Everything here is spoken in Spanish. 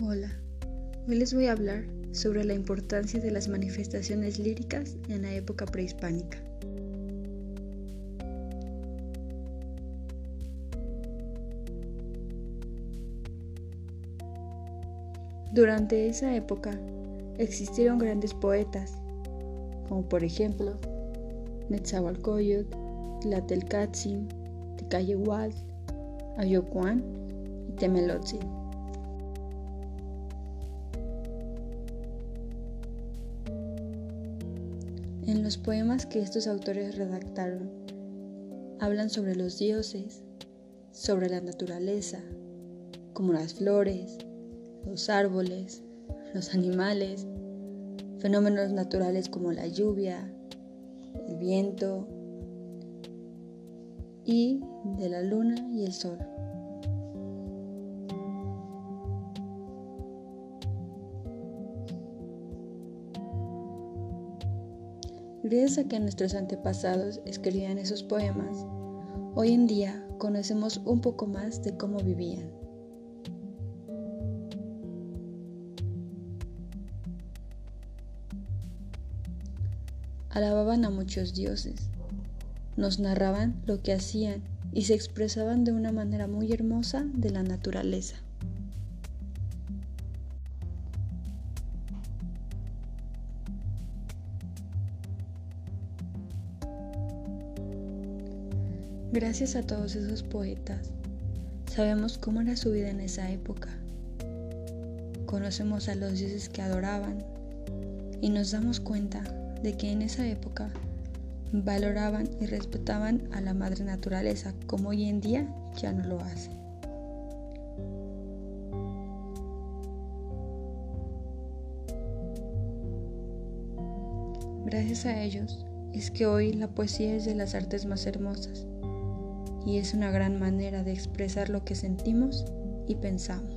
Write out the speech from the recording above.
Hola, hoy les voy a hablar sobre la importancia de las manifestaciones líricas en la época prehispánica. Durante esa época existieron grandes poetas, como por ejemplo Netzahualcóyotl, Tlatelolco, Tecayewatl, Ayocuán y Temelotzin. En los poemas que estos autores redactaron, hablan sobre los dioses, sobre la naturaleza, como las flores, los árboles, los animales, fenómenos naturales como la lluvia, el viento y de la luna y el sol. Gracias a que nuestros antepasados escribían esos poemas, hoy en día conocemos un poco más de cómo vivían. Alababan a muchos dioses, nos narraban lo que hacían y se expresaban de una manera muy hermosa de la naturaleza. Gracias a todos esos poetas, sabemos cómo era su vida en esa época. Conocemos a los dioses que adoraban y nos damos cuenta de que en esa época valoraban y respetaban a la madre naturaleza como hoy en día ya no lo hacen. Gracias a ellos es que hoy la poesía es de las artes más hermosas y es una gran manera de expresar lo que sentimos y pensamos.